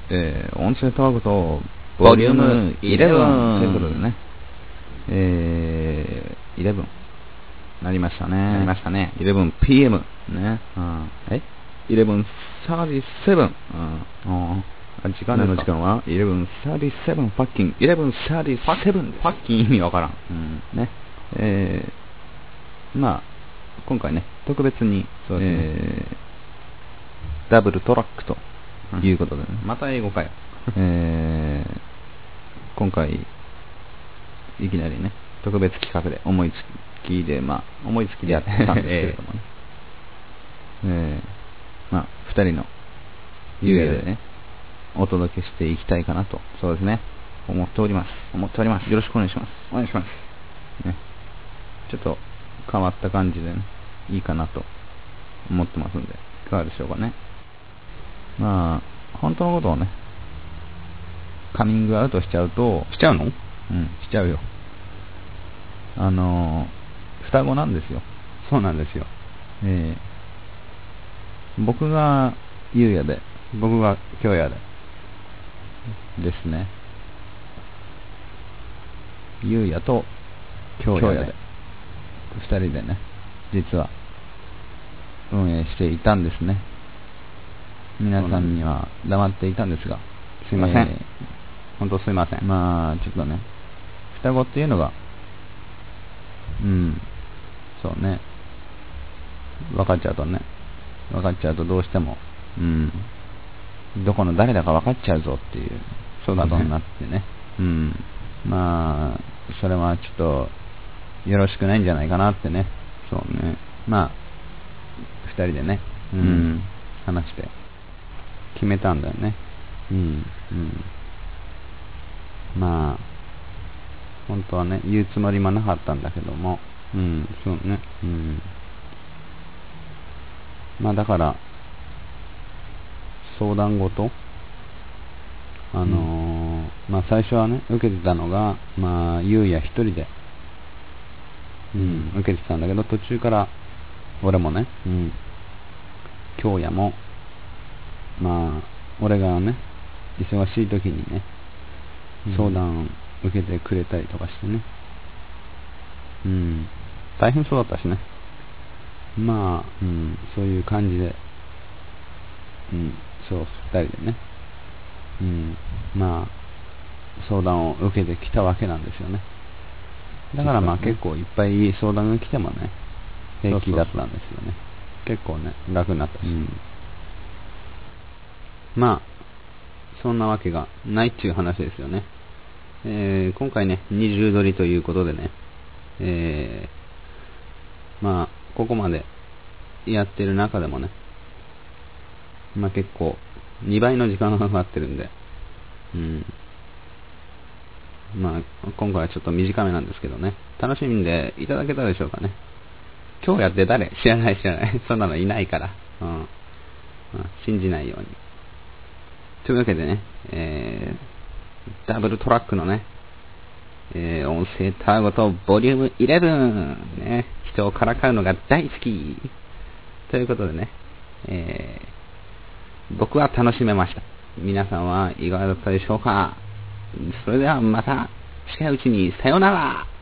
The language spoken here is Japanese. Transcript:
音声トークとボリューム11ということでね、11なりましたね。 なりましたね。 11pm ね。11:37。時間の時間は11:37パッキン11:37 パッキン意味わからん。 ね。まあ今回ね特別に、 そうですね、 ダブルトラックということでね、 また英語かよ。 今回いきなりね特別企画で思いつきでやってたんですけれどもね、まあ2人のゆうやでねお届けしていきたいかなと、 そうですね、 思っております。よろしくお願いします。ね、ちょっと変わった感じでねいいかなと思ってますんで、いかがでしょうかね。まあ本当のことをねカミングアウトしちゃうと。 しちゃうの？ しちゃうよ。双子なんですよ。 そうなんですよ。 僕がゆうやで、 僕が京也でですね。ゆうやと京也で2人でね実は運営していたんですね。皆さんには黙っていたんですが、 すいません、本当すいません。 まあちょっとね双子っていうのがそうね分かっちゃうとどうしてもどこの誰だか分かっちゃうぞっていうことになってね、まあそれはちょっとよろしくないんじゃないかなってね。 そうね、 まあ2人でね、話して決めたんだよね。まあ本当はね言うつもりもなかったんだけども、そうね、まあだから相談事、まあ最初はね受けてたのがまあゆうや一人で、受けてたんだけど、途中から俺もね、京也もまあ俺がね忙しい時にね相談受けてくれたりとかしてね、大変そうだったしね。まあ、そういう感じで、そう2人でね、まあ相談を受けてきたわけなんですよね。だからまあ結構いっぱい相談が来てもね平気だったんですよね。結構ね楽になったし、まあそんなわけがないっていう話ですよね。今回ね20撮りということでね、まあここまでやってる中でもね、まあ結構2倍の時間がかかってるんで、まあ今回はちょっと短めなんですけどね、楽しんでいただけたでしょうかね。今日やって誰？知らないそんなのいないから、信じないように。というわけでね、ダブルトラックのね、音声タワゴとボリューム11、ね、人をからかうのが大好きということでね、僕は楽しめました。皆さんはいかがだったでしょうか。それではまた近いうちにさようなら。